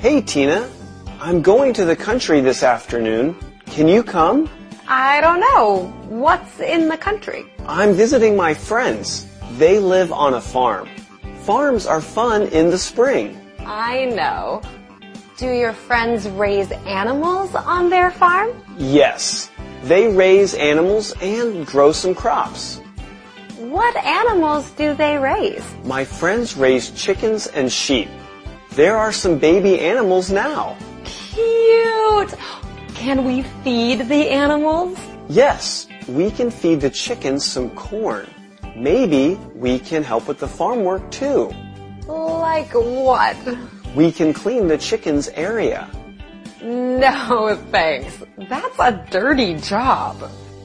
Hey, Tina. I'm going to the country this afternoon. Can you come? I don't know. What's in the country? I'm visiting my friends. They live on a farm. Farms are fun in the spring. I know. Do your friends raise animals on their farm? Yes. They raise animals and grow some crops. What animals do they raise? My friends raise chickens and sheep. There are some baby animals now. Cute! Can we feed the animals? Yes, we can feed the chickens some corn. Maybe we can help with the farm work too. Like what? We can clean the chickens' area. No, thanks. That's a dirty job.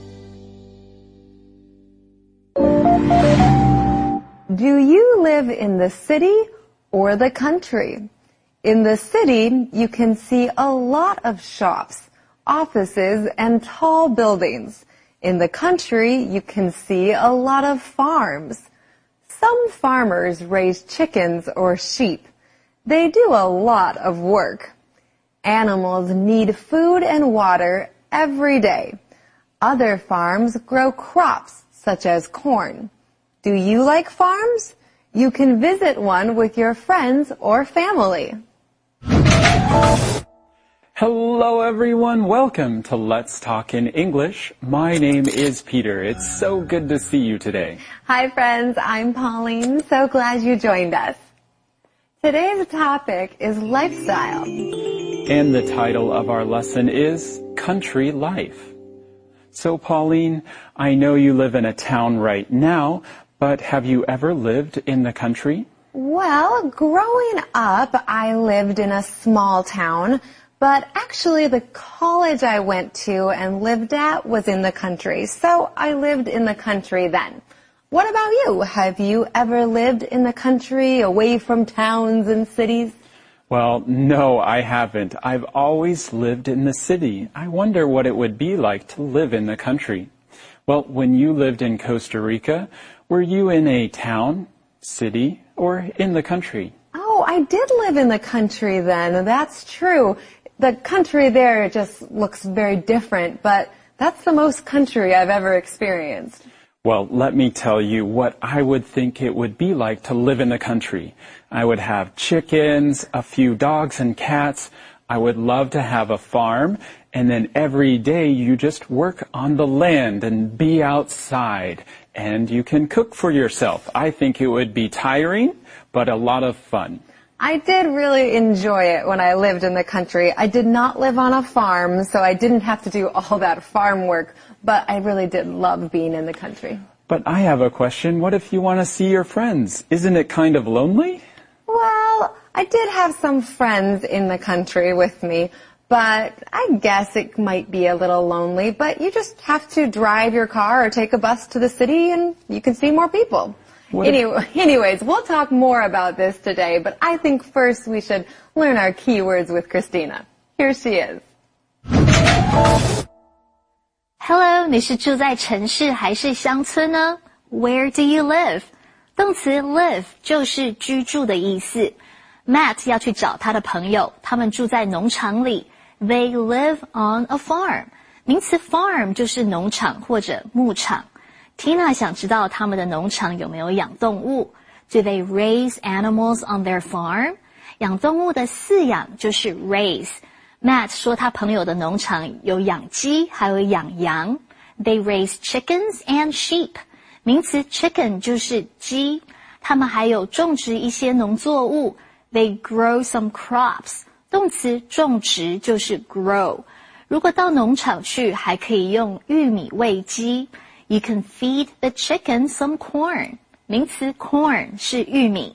Do you live in the city or the country? In the city, you can see a lot of shops, offices, and tall buildings. In the country, you can see a lot of farms. Some farmers raise chickens or sheep. They do a lot of work. Animals need food and water every day. Other farms grow crops such as corn. Do you like farms? You can visit one with your friends or family. Hello everyone, welcome to Let's Talk in English. My name is Peter. It's so good to see you today. Hi friends, I'm Pauline. So glad you joined us. Today's topic is lifestyle. And the title of our lesson is Country Life. So Pauline, I know you live in a town right now, but have you ever lived in the country? Well, growing up, I lived in a small town, but actually the college I went to and lived at was in the country, so I lived in the country then. What about you? Have you ever lived in the country, away from towns and cities? Well, no, I haven't. I've always lived in the city. I wonder what it would be like to live in the country. Well, when you lived in Costa Rica, were you in a town, city, or in the country? Oh, I did live in the country then. That's true. The country there just looks very different, but that's the most country I've ever experienced. Well, let me tell you what I would think it would be like to live in the country. I would have chickens, a few dogs and cats. I would love to have a farm, and then every day you just work on the land and be outside, and you can cook for yourself. I think it would be tiring, but a lot of fun. I did really enjoy it when I lived in the country. I did not live on a farm, so I didn't have to do all that farm work, but I really did love being in the country. But I have a question. What if you want to see your friends? Isn't it kind of lonely? Well, I did have some friends in the country with me, but I guess it might be a little lonely, but you just have to drive your car or take a bus to the city and you can see more people. Anyways, we'll talk more about this today, but I think first we should learn our keywords with Christina. Here she is. Hello, 你是住在城市还是乡村呢？ Where do you live? 动词 live 就是居住的意思。Matt 要去找他的朋友，他们住在农场里。They live on a farm. 名词 farm 就是农场或者牧场。Tina 想知道他们的农场有没有养动物。Do they raise animals on their farm? 养动物的饲养就是 raise。Matt 说他朋友的农场有养鸡，还有养羊。They raise chickens and sheep. 名词 chicken 就是鸡。他们还有种植一些农作物。They grow some crops. 动词种植就是 grow。如果到农场去，还可以用玉米喂鸡。You can feed the chicken some corn. 名词 corn 是玉米。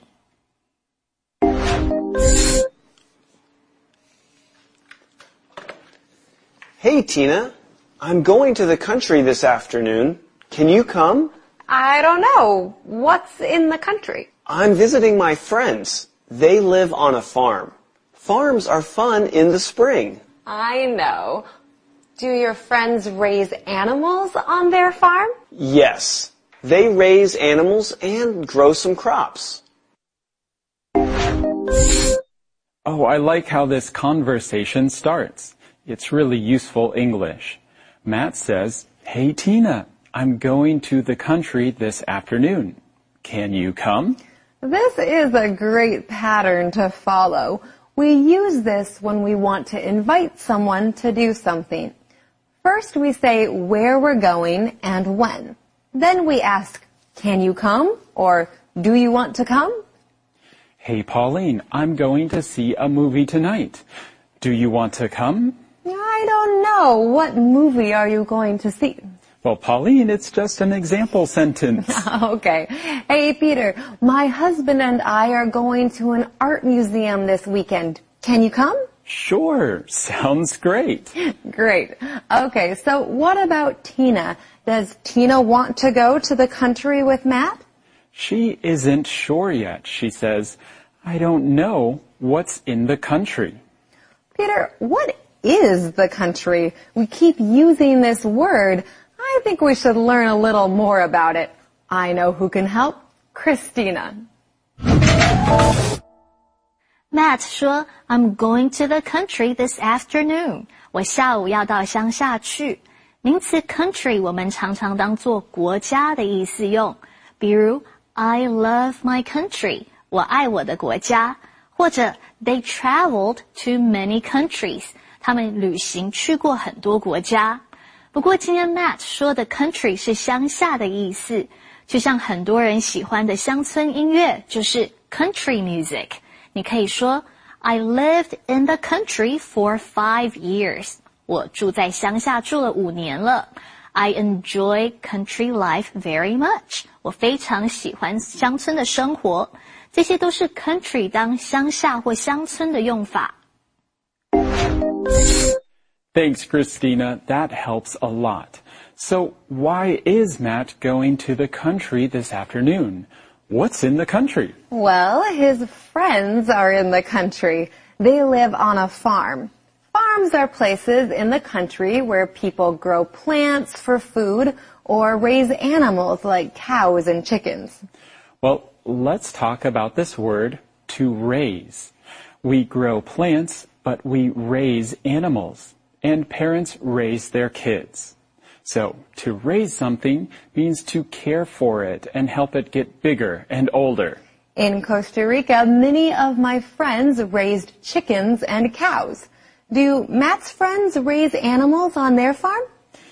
Hey, Tina. I'm going to the country this afternoon. Can you come? I don't know. What's in the country? I'm visiting my friends. They live on a farm. Farms are fun in the spring. I know. Do your friends raise animals on their farm? Yes. They raise animals and grow some crops. Oh, I like how this conversation starts. It's really useful English. Matt says, "Hey, Tina, I'm going to the country this afternoon. Can you come?" This is a great pattern to follow. We use this when we want to invite someone to do something. First, we say where we're going and when. Then we ask, "Can you come?" or "Do you want to come?" "Hey, Pauline, I'm going to see a movie tonight. Do you want to come?" I don't know. What movie are you going to see? Well, Pauline, it's just an example sentence. Okay. Hey, Peter, my husband and I are going to an art museum this weekend. Can you come? Sure, sounds great. Great. Okay, so what about Tina? Does Tina want to go to the country with Matt? She isn't sure yet. She says, "I don't know what's in the country." Peter, what is the country? We keep using this word. I think we should learn a little more about it. I know who can help. Christina. Matt 说 I'm going to the country this afternoon. 我下午要到乡下去。名词 country 我们常常当作国家的意思用，比如 I love my country 我爱我的国家，或者 they traveled to many countries 他们旅行去过很多国家。不过今天 Matt 说的 country 是乡下的意思，就像很多人喜欢的乡村音乐就是 country music。你可以说 I lived in the country for 5 years 我住在乡下住了5年了。I enjoy country life very much 我非常喜欢乡村的生活。这些都是 country 当乡下或乡村的用法。 Thanks, Christina. That helps a lot. So why is Matt going to the country this afternoon? What's in the country? Well, his friends are in the country. They live on a farm. Farms are places in the country where people grow plants for food or raise animals like cows and chickens. Well, let's talk about this word, to raise. We grow plants, but we raise animals. And parents raise their kids. So, to raise something means to care for it and help it get bigger and older. In Costa Rica, many of my friends raised chickens and cows. Do Matt's friends raise animals on their farm?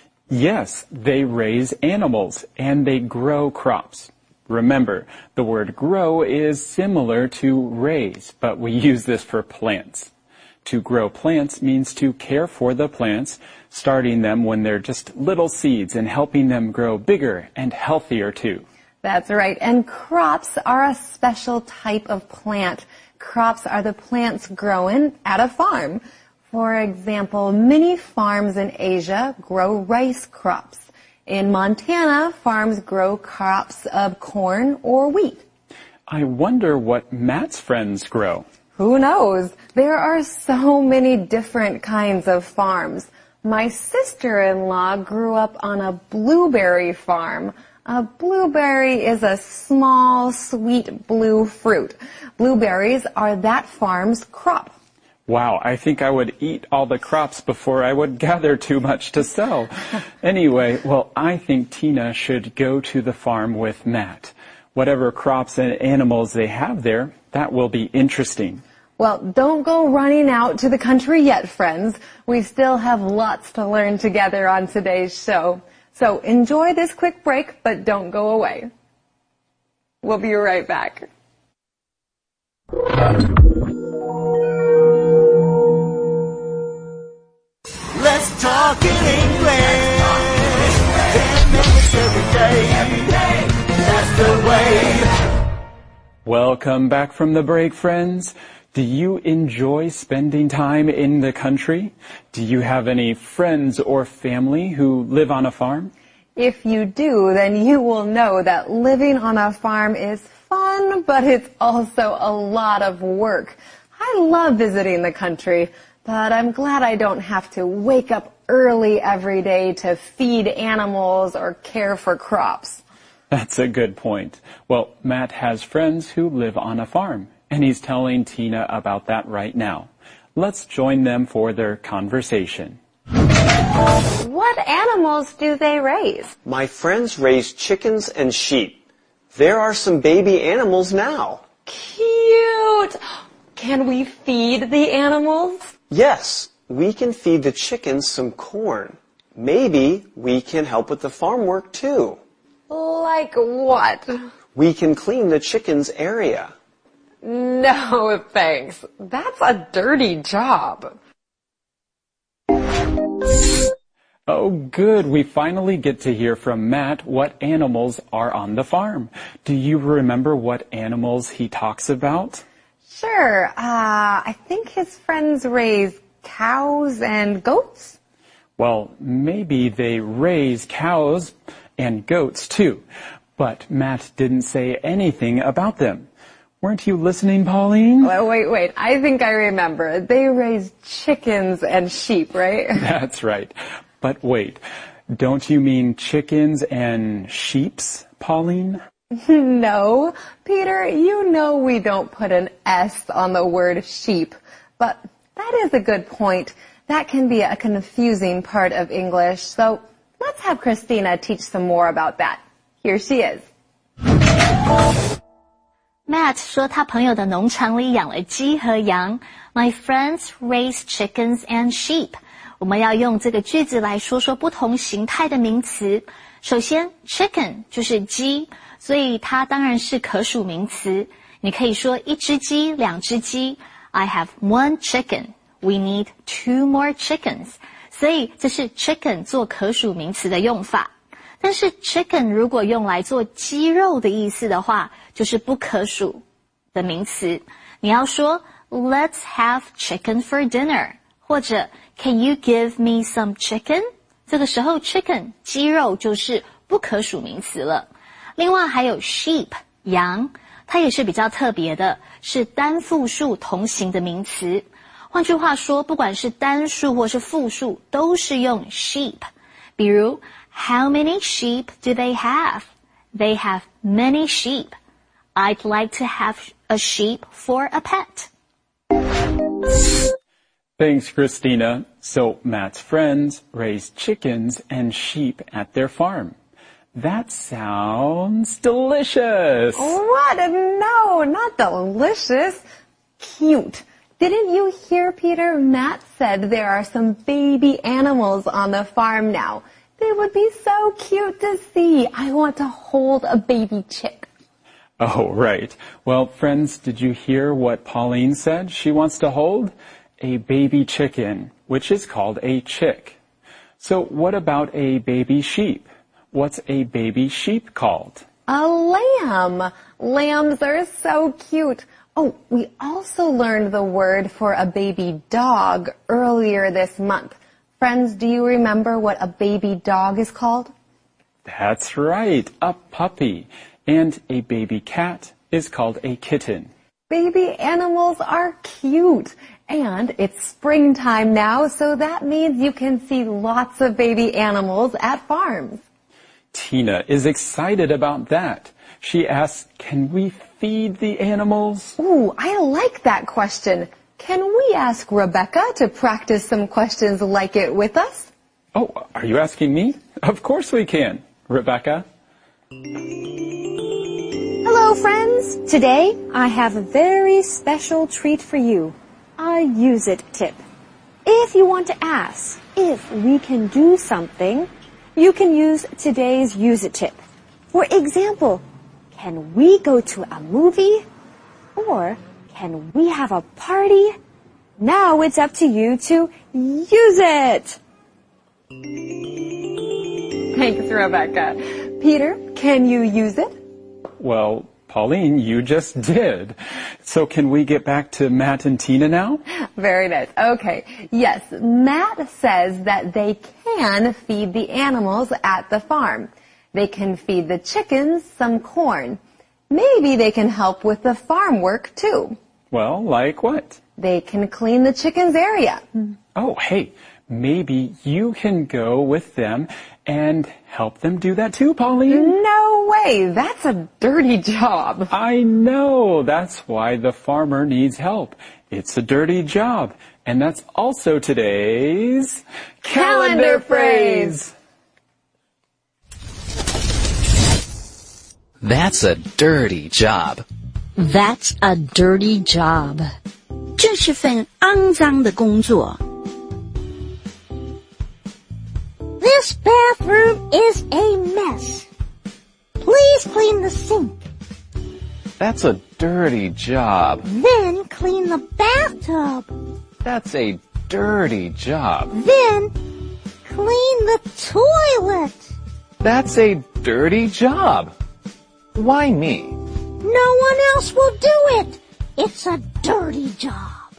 Yes, they raise animals and they grow crops. Remember, the word grow is similar to raise, but we use this for plants. To grow plants means to care for the plants, starting them when they're just little seeds and helping them grow bigger and healthier too. That's right. And crops are a special type of plant. Crops are the plants grown at a farm. For example, many farms in Asia grow rice crops. In Montana, farms grow crops of corn or wheat. I wonder what Matt's friends grow. Who knows? There are so many different kinds of farms. My sister-in-law grew up on a blueberry farm. A blueberry is a small, sweet blue fruit. Blueberries are that farm's crop. Wow, I think I would eat all the crops before I would gather too much to sell. Anyway, well, I think Tina should go to the farm with Matt. Whatever crops and animals they have there, that will be interesting. Well, don't go running out to the country yet, friends. We still have lots to learn together on today's show. So enjoy this quick break, but don't go away. We'll be right back. Let's talk in English. 10 minutes every day. That's the way. Welcome back from the break, friends. Do you enjoy spending time in the country? Do you have any friends or family who live on a farm? If you do, then you will know that living on a farm is fun, but it's also a lot of work. I love visiting the country, but I'm glad I don't have to wake up early every day to feed animals or care for crops. That's a good point. Well, Matt has friends who live on a farm, and he's telling Tina about that right now. Let's join them for their conversation. What animals do they raise? My friends raise chickens and sheep. There are some baby animals now. Cute! Can we feed the animals? Yes, we can feed the chickens some corn. Maybe we can help with the farm work too. Like what? We can clean the chickens' area. No, thanks. That's a dirty job. Oh, good. We finally get to hear from Matt what animals are on the farm. Do you remember what animals he talks about? Sure. I think his friends raise cows and goats. Well, maybe they raise cows and goats too, but Matt didn't say anything about them. Weren't you listening, Pauline? Wait. I think I remember. They raise chickens and sheep, right? That's right. But wait, don't you mean chickens and sheeps, Pauline? No. Peter, you know we don't put an S on the word sheep. But that is a good point. That can be a confusing part of English. So let's have Christina teach some more about that. Here she is. Matt 说他朋友的农场里养了鸡和羊。My friends raise chickens and sheep. 我们要用这个句子来说说不同形态的名词。首先 chicken 就是鸡，所以它当然是可数名词。你可以说一只鸡，两只鸡。I have one chicken. We need 2 more chickens. 所以这是 chicken 做可数名词的用法。但是 chicken 如果用来做鸡肉的意思的话，就是不可数的名词。你要说 Let's have chicken for dinner， 或者 Can you give me some chicken？ 这个时候 chicken 鸡肉就是不可数名词了。另外还有 sheep 羊，它也是比较特别的，是单复数同形的名词。换句话说，不管是单数或是复数，都是用 sheep。比如How many sheep do they have? They have many sheep. I'd like to have a sheep for a pet. Thanks, Christina. So Matt's friends raise chickens and sheep at their farm. That sounds delicious. What? No, not delicious. Cute. Didn't you hear, Peter? Matt said there are some baby animals on the farm now. They would be so cute to see. I want to hold a baby chick. Oh, right. Well, friends, did you hear what Pauline said she wants to hold? A baby chicken, which is called a chick. So what about a baby sheep? What's a baby sheep called? A lamb. Lambs are so cute. Oh, we also learned the word for a baby dog earlier this month. Friends, do you remember what a baby dog is called? That's right, a puppy. And a baby cat is called a kitten. Baby animals are cute. And it's springtime now, so that means you can see lots of baby animals at farms. Tina is excited about that. She asks, can we feed the animals? Ooh, I like that question. Can we ask Rebecca to practice some questions like it with us? Oh, are you asking me? Of course we can. Rebecca? Hello, friends. Today, I have a very special treat for you. A use it tip. If you want to ask if we can do something, you can use today's use it tip. For example, can we go to a movie? Or can we have a party? Now it's up to you to use it. Thanks, Rebecca. Peter, can you use it? Well, Pauline, you just did. So can we get back to Matt and Tina now? Very nice. Okay. Yes, Matt says that they can feed the animals at the farm. They can feed the chickens some corn. Maybe they can help with the farm work too. Well, like what? They can clean the chickens' area. Oh, hey, maybe you can go with them and help them do that too, Pauline. No way. That's a dirty job. I know. That's why the farmer needs help. It's a dirty job. And that's also today's calendar phrase. That's a dirty job. That's a dirty job. 这是份肮脏的工作。This bathroom is a mess. Please clean the sink. That's a dirty job. Then clean the bathtub. That's a dirty job. Then clean the toilet. That's a dirty job. Why me? No one else will do it. It's a dirty job.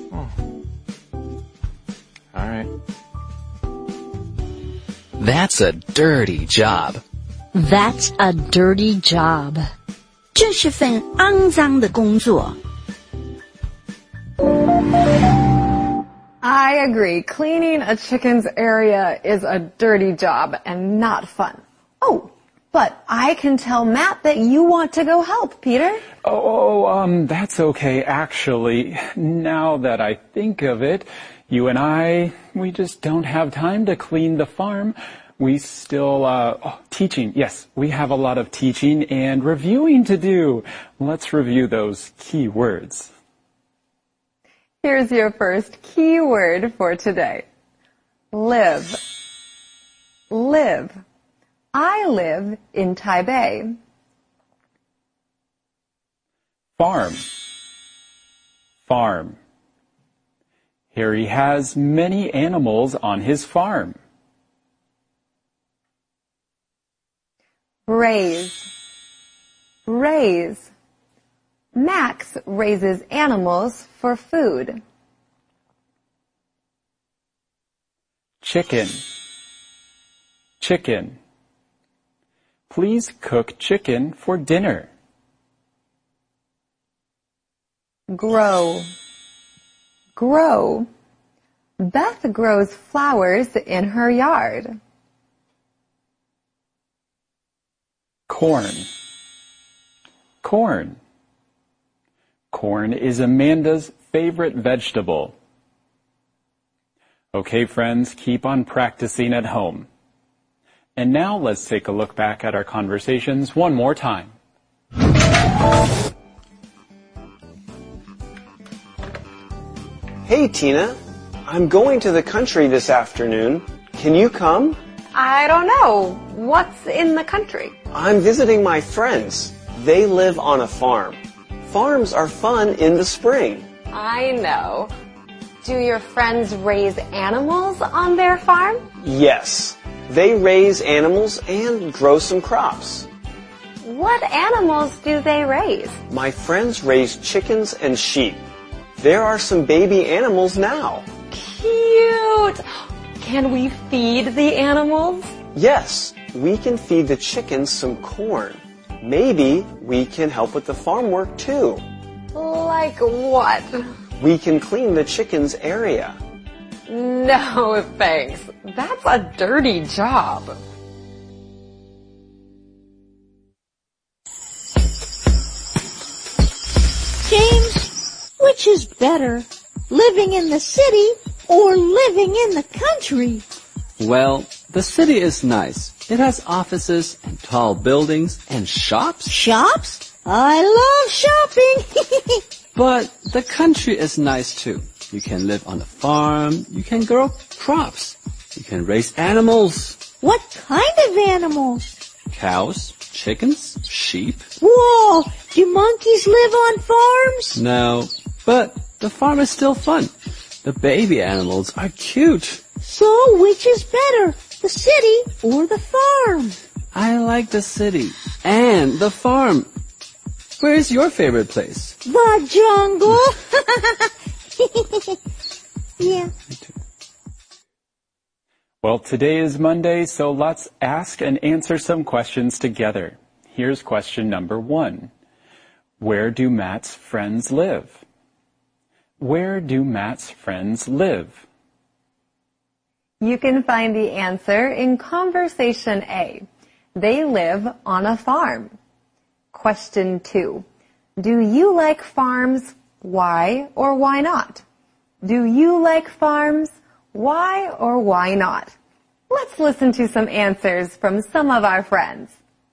All right. That's a dirty job. That's a dirty job. 这是份肮脏的工作。 I agree. Cleaning a chicken's area is a dirty job and not fun. Oh, but I can tell Matt that you want to go help, Peter. That's okay, actually. Now that I think of it, you and I, we just don't have time to clean the farm. We still, teaching. Yes, we have a lot of teaching and reviewing to do. Let's review those key words. Here's your first key word for today. Live. Live. I live in Taipei. Farm. Farm. Harry has many animals on his farm. Raise. Raise. Max raises animals for food. Chicken. Chicken. Please cook chicken for dinner. Grow. Grow. Beth grows flowers in her yard. Corn. Corn. Corn is Amanda's favorite vegetable. Okay, friends, keep on practicing at home. And now let's take a look back at our conversations one more time. Hey, Tina. I'm going to the country this afternoon. Can you come? I don't know. What's in the country? I'm visiting my friends. They live on a farm. Farms are fun in the spring. I know. Do your friends raise animals on their farm? Yes. They raise animals and grow some crops. What animals do they raise? My friends raise chickens and sheep. There are some baby animals now. Cute! Can we feed the animals? Yes, we can feed the chickens some corn. Maybe we can help with the farm work too. Like what? We can clean the chickens' area. No, thanks. That's a dirty job. James, which is better, living in the city or living in the country? Well, the city is nice. It has offices and tall buildings and shops. Shops? I love shopping. But the country is nice too. You can live on a farm. You can grow crops. You can raise animals. What kind of animals? Cows, chickens, sheep. Whoa, do monkeys live on farms? No, but the farm is still fun. The baby animals are cute. So which is better, the city or the farm? I like the city and the farm. Where is your favorite place? The jungle. Yeah. Me too. Well, today is Monday, so let's ask and answer some questions together. Here's question number 1. Where do Matt's friends live? Where do Matt's friends live? You can find the answer in Conversation A. They live on a farm. Question 2. Do you like farms? Why or why not? Do you like farms? Why or why not? Let's listen to some answers from some of our friends.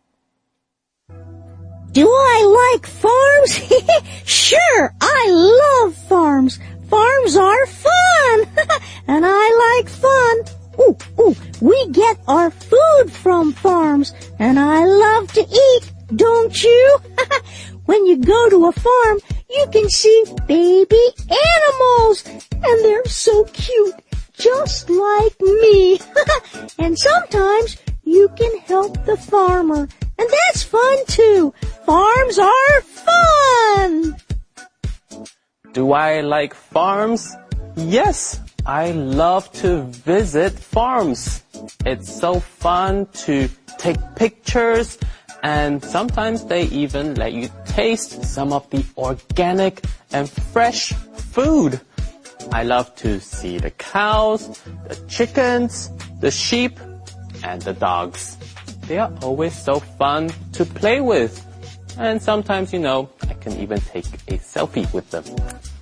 Do I like farms? Sure, I love farms. Farms are fun. And I like fun. Ooh, we get our food from farms. And I love to eat, don't you? When you go to a farm, you can see baby animals. And they're so cute, just like me. And sometimes you can help the farmer. And that's fun too. Farms are fun. Do I like farms? Yes, I love to visit farms. It's so fun to take pictures, and sometimes they even let you taste some of the organic and fresh food. I love to see the cows, the chickens, the sheep, and the dogs. They are always so fun to play with. And sometimes, I can even take a selfie with them.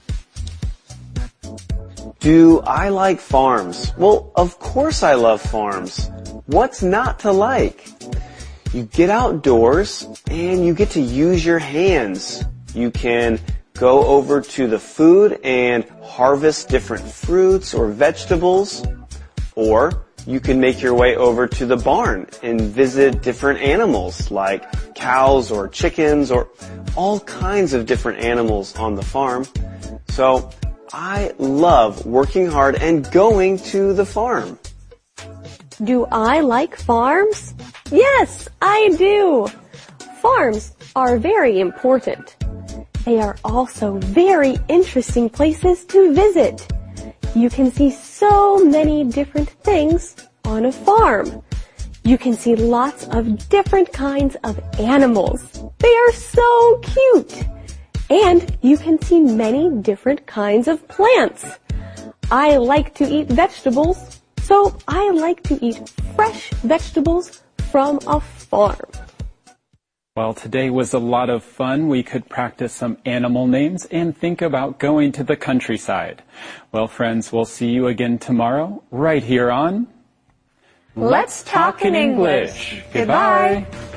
Do I like farms? Well, of course I love farms. What's not to like? You get outdoors and you get to use your hands. You can go over to the food and harvest different fruits or vegetables, or you can make your way over to the barn and visit different animals like cows or chickens or all kinds of different animals on the farm. So I love working hard and going to the farm. Do I like farms? Yes, I do. Farms are very important. They are also very interesting places to visit. You can see so many different things on a farm. You can see lots of different kinds of animals. They are so cute. And you can see many different kinds of plants. I like to eat vegetables, so I like to eat fresh vegetables from a farm. Well, today was a lot of fun. We could practice some animal names and think about going to the countryside. Well, friends, we'll see you again tomorrow, right here on Let's Talk in English. Goodbye.